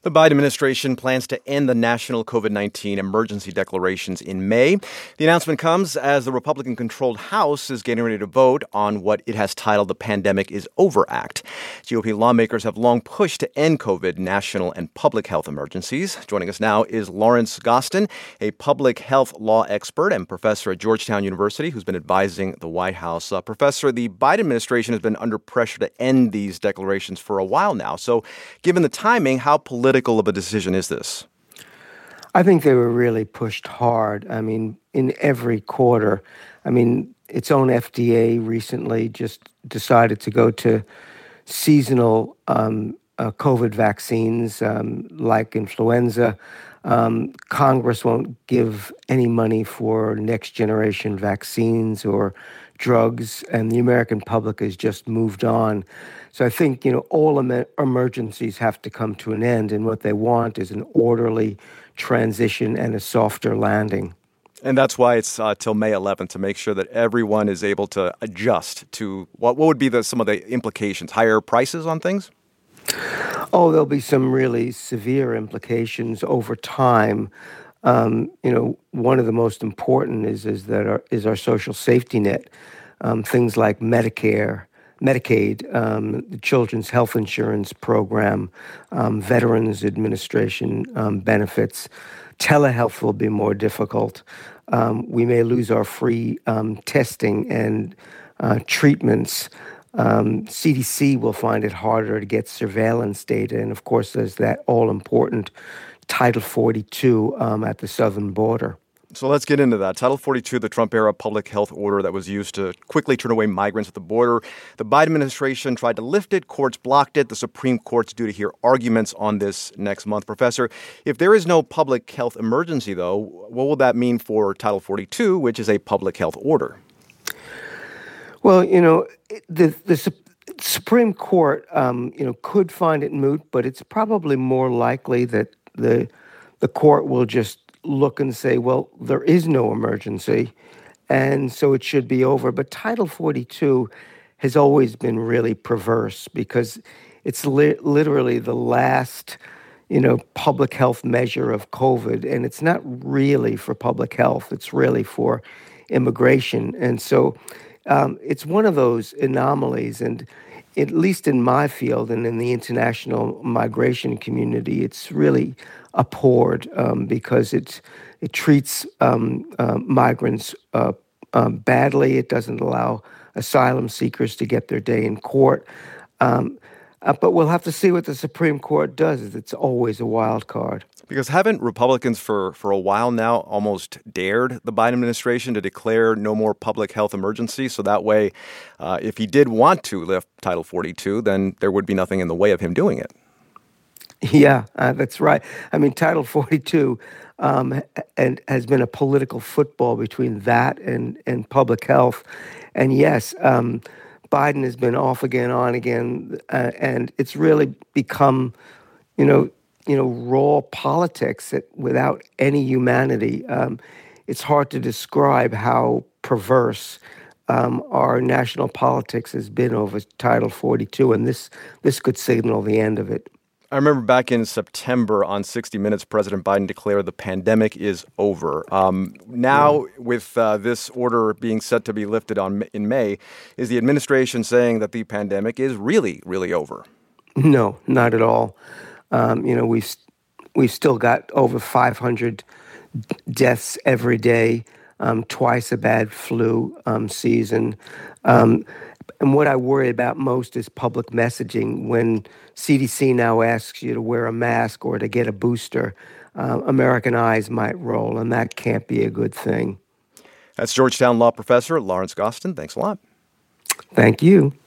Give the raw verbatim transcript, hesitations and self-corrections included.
The Biden administration plans to end the national COVID nineteen emergency declarations in May. The announcement comes as the Republican-controlled House is getting ready to vote on what it has titled the Pandemic is Over Act. G O P lawmakers have long pushed to end COVID national and public health emergencies. Joining us now is Lawrence Gostin, a public health law expert and professor at Georgetown University who's been advising the White House. Uh, professor, the Biden administration has been under pressure to end these declarations for a while now. So given the timing, how political of a decision is this? I think they were really pushed hard. I mean, in every quarter. I mean, its own F D A recently just decided to go to seasonal um, uh, COVID vaccines um, like influenza. Um, Congress won't give any money for next generation vaccines or drugs, and the American public has just moved on. So I think, you know, all em- emergencies have to come to an end, and what they want is an orderly transition and a softer landing. And that's why it's uh, till May eleventh, to make sure that everyone is able to adjust to what, what would be the, some of the implications? Higher prices on things? Oh, there'll be some really severe implications over time. Um, you know, one of the most important is is that our, is our social safety net, um, things like Medicare, Medicaid, um, the Children's Health Insurance Program, um, Veterans Administration um, benefits. Telehealth will be more difficult. Um, we may lose our free um, testing and uh, treatments. Um, C D C will find it harder to get surveillance data. And of course, there's that all-important Title forty-two um, at the southern border. So let's get into that. Title forty-two, the Trump-era public health order that was used to quickly turn away migrants at the border. The Biden administration tried to lift it. Courts blocked it. The Supreme Court's due to hear arguments on this next month. Professor, if there is no public health emergency, though, what will that mean for Title forty-two, which is a public health order? Well, you know, the the Supreme Court, um, you know, could find it moot, but it's probably more likely that the the court will just look and say, well, there is no emergency, and so it should be over. But Title forty-two has always been really perverse because it's li- literally the last, you know, public health measure of COVID, and it's not really for public health. It's really for immigration, and so um, it's one of those anomalies. And at least in my field and in the international migration community, it's really abhorred um, because it's, it treats um, uh, migrants uh, um, badly. It doesn't allow asylum seekers to get their day in court. Um, uh, but we'll have to see what the Supreme Court does. It's always a wild card. Because haven't Republicans for, for a while now almost dared the Biden administration to declare no more public health emergency? So that way, uh, if he did want to lift Title forty-two, then there would be nothing in the way of him doing it. Yeah, uh, that's right. I mean, Title forty-two um, and has been a political football between that and, and public health. And yes, um, Biden has been off again, on again, uh, and it's really become, you know, you know, raw politics that, without any humanity. Um, it's hard to describe how perverse um, our national politics has been over Title forty-two, and this this could signal the end of it. I remember back in September on sixty minutes, President Biden declared the pandemic is over. Um, now, yeah. with uh, this order being set to be lifted on in May, is the administration saying that the pandemic is really, really over? No, not at all. Um, you know, we've we've still got over five hundred deaths every day, um, twice a bad flu um, season. Um, and what I worry about most is public messaging. When C D C now asks you to wear a mask or to get a booster, uh, American eyes might roll, and that can't be a good thing. That's Georgetown law professor Lawrence Gostin. Thanks a lot. Thank you.